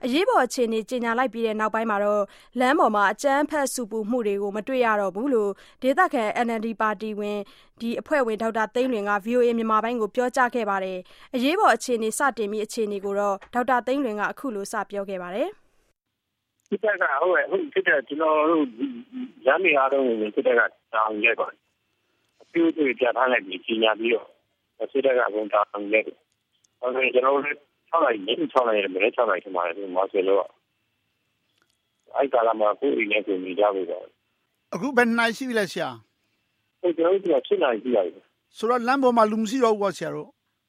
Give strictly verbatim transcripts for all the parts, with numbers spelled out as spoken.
အရေးပေါ်အခြေအနေကြေညာလိုက်ပြီးတဲ့နောက်ပိုင်းမှာတော့လမ်းပေါ်မှာအကြမ်းဖက်ဆူပူမှုတွေကိုမတွေ့ရတော့ဘူးလို့ဒေသခံ N L D ပါတီဝင်ဒီအဖွဲ့ဝင်ဒေါက်တာသိန်းလွင်က ဗွီအိုအေမြန်မာပိုင်းကိုပြောကြားခဲ့ပါတယ်။အရေးပေါ်အခြေအနေစတင်ပြီးအခြေအနေကိုတော့ဒေါက်တာသိန်းလွင်ကအခုလိုစပြောခဲ့ပါတယ်။စစ်တပ်ကဟုတ်ရဲ့ဟုတ်စစ်တပ်ကျွန်တော်တို့ရမ်းနေအားလုံးကိုစစ်တပ်ကတောင်းခဲ့ပါတယ်။အပြည့်အစုံပြထားလိုက်ပြီးကြီးညာပြီးတော့စစ်တပ်ကအကုန်တောင်းခဲ့တယ်။အဲဒါကျွန်တော်တို့၆နိုင်ည၆နိုင်ရမယ်၆နိုင်ထင်ပါတယ်ဒီမှာဆိုတော့အဲ့ကာလမှာကိုယ်အိမ်နဲ့ကိုနေကြလို့ပါအခုဘယ်နိုင်ရှိပြီလဲဆရာဟုတ်ကျွန်တော်တို့က၈နိုင်ရှိပါပြီဆိုတော့လမ်းပေါ်မှာလူမရှိတော့ဘူးပေါ့ဆရာတို့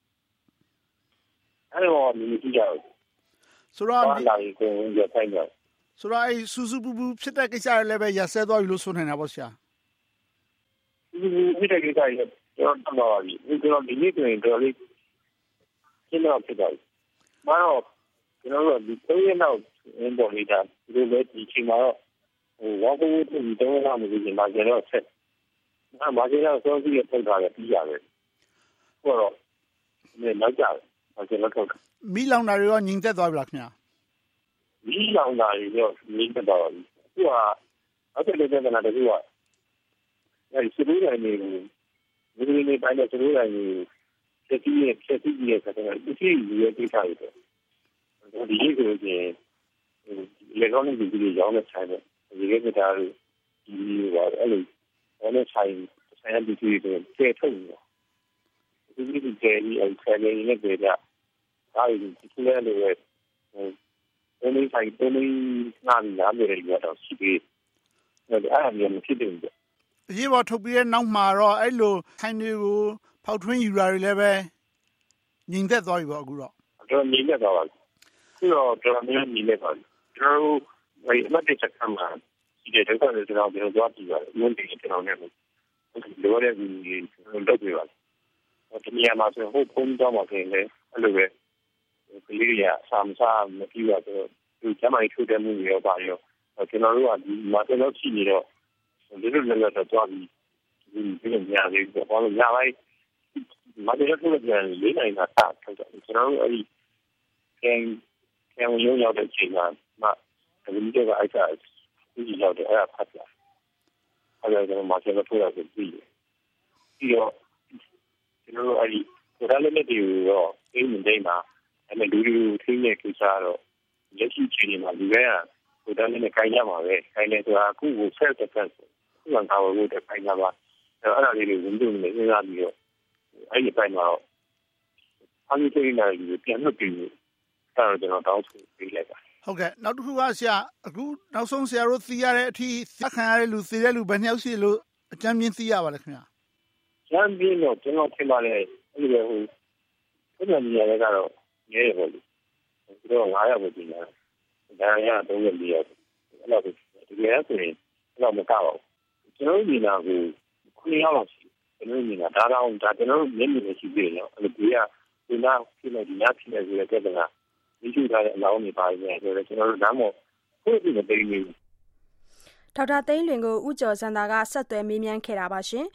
အဲ့တော့လူမရှိကြဘူးဆိုတော့လာရင်ကိုရထိုင်ကြဆိုတော့အဲ့စူးစူးပူပူဖြစ်တဲ့ကိစ္စတွေလည်းပဲရဆဲသွားပြီလို့ဆိုနေတာပေါ့ဆရာဒီဒီတဲ့ကိစ္စတွေကျွန်တော်တော့ပါပြီကျွန်တော်ဒီနေ့တွင်တော်လေးရှင်းတော့ဖြစ်သွားပြီမတော့ကျွန်တော်တို့ဒီသုံးရက်နောက်အင်းပေါ်နေတာဒီလိုပဲဒီချိန်မှာတော့ဟိုဝါကူတူဒီသုံးရက်နောက်မှာဒီမှာကျွန်တော်ဆက်အဲမှာကျွန်တော်စောစီးရထုတ်တာလည်းပြီးရတယ်ဟိုတော့ဒီနောက်ကြတယ်ကျွန်တော်ထုတ်တာမီးလောင်တာတွေရောငြိမ်သက်သွားပြီလားခင်ဗျာမီးလောင်တာတွေရောငြိမ်သက်သွားပြီသူကအဲ့ဒီလိုကနာတကူကအဲဒီစလူးတိုင်းနေဒီလိုနေတိုင်းစလူးတိုင်းနေစတိရဲ့စတိရဲ့ဆက်တယ်ဒီစီရဲ့ကိစ္စတွေဒီလိုဆိုရင်လေကောင်းနေပြီရောင်းနေဆိုင်တယ်ဒီကိစ္စတွေဒီလိုအဲ့လိုအဲ့လိုဆိုင်ဆိုင်တဲ့ဒီတွေကျေထုတ်နေဒီဒီကျေဒီအဲ့ဆိုင်နေနေကြတာအဲ့ဒီဒီလိုလေဟိုဘယ်လိုဆိုင်ဘယ်လိုနားလာတယ်ရတော့ရှိသေးတယ်အဲ့ဒါမျိုးမဖြစ်ဘူးအရေးပေါ်ထုတ်ပြီးတဲ့နောက်မှာတော့အဲ့လိုထိုင်တွေကိုဖောက်ထွင်းယူတာတွေလည်းပဲငြိမ်သက်သွားပြီပေါ့အခုတော့ကျွန်တော်ငြိမ်သက်သွားပါပြီခုတော့ကျွန်တော်မျိုးငြိမ်သက်သွားပြီကျွန်တော်ဝိုင်းမတ်တက်ချက်မှာဒီတဲ့တော့ကျွန်တော်ကျွန်တော်သွားကြည့်ပါတယ်ဝန်တင်ကျွန်တော်နဲ့လိုရတဲ့ဒီလုပ်ပြပါဒီနေရာမှာဆိုဟိုဖုန်းတော့မှာခင်လေအဲ့လိုပဲကလေးရဆမ်ဆာမကြည့်ရတော့ဒီကျမကြီးထုတ်တဲ့မှုတွေရောပါရောကျွန်တော်တို့ကဒီမှာကျွန်တော်ကြည့်နေတော့ဒီလိုလည်းတော့သွားပြီးဒီလိုများလေးပေါ့ဘာလို့ညာလိုက်မတော်တဲ့ထုတ်ပြန်လေးနိုင်တာတာထုတ်တယ်ကျွန်တော်တို့အဲ့ဒီကျန်ကျန်ရုံရောက်တဲ့ချိန်မှာမဒီလိုကအဲ့ဒါဒီရောက်တဲ့အဲ့ဒါဖတ်ပြအဲ့ဒါကျွန်တော်မှကျွန်တော်ထုတ်ရပြီးပြီးပြီးတော့ကျွန်တော်တို့အဲ့ဒီကိုယ်တိုင်လည်းဒီတော့အင်းမင်းတိုင်းမှာအဲ့မဲ့လူလူထင်းတဲ့ကိစ္စတော့လက်ရှိချိန်မှာလူတွေကကိုယ်တိုင်လည်းခိုင်းရမှာပဲခိုင်းနေဆိုတာအခုကိုဆက်တက်ဆက်ခုကကာဝလို့တဲ့ခိုင်းရပါအဲ့ဒါလေးတွေဝင်လို့နေစဉ်းစားပြီးတော့အဲ့ဒီပိုင်းမှာအမှုချိန်နေပြီးပြန်လွတ်ပြီးအဲ့တော့ကျွန်တော်တောင်းဆိုပေးလိုက်ပါဟုတ်ကဲ့နောက်တစ်ခုကဆရာအခုနောက်ဆုံးဆရာတို့သိရတဲ့အထိသက်ခံရတဲ့လူသိတဲ့လူဘယ်နှယောက်ရှိလို့အကြမ်းမြင်သိရပါလဲခင်ဗျာကျမ်းပြင်းတော့ကျွန်တော်ထင်ပါလေအဲ့ဒီဟိုဘယ်လိုနေရာလဲကတော့ရဲရပါလို့သူတို့ငါးယောက်ပဲပြင်လာဒါရရသုံးရက်လေးယောက်အဲ့လိုဒီကဲဆိုရင်အဲ့လိုမကောက်ဘူးကျွန်တော်ညီနာကိုခုနှစ်ယောက်လောက်ရှိကျွန်တော်ညီနာဒါတော့ဒါကျွန်တော်မျက်မြင်နဲ့ရှိသေးတယ်နော်အဲ့လိုဒီကဒီနာဖြစ်နေဒီညဖြစ်နေဆိုတဲ့ကတည်းကဒီကျူထားတဲ့အလောင်းတွေပါနေတယ်ဆိုတော့ကျွန်တော်တို့လမ်းပေါ်ကိုယ်ကြည့်နေတယ်ဒေါက်တာသိန်းလွင်ကိုဦးကျော်စံသာကဆက်သွယ်မေးမြန်းခဲ့တာပါရှင်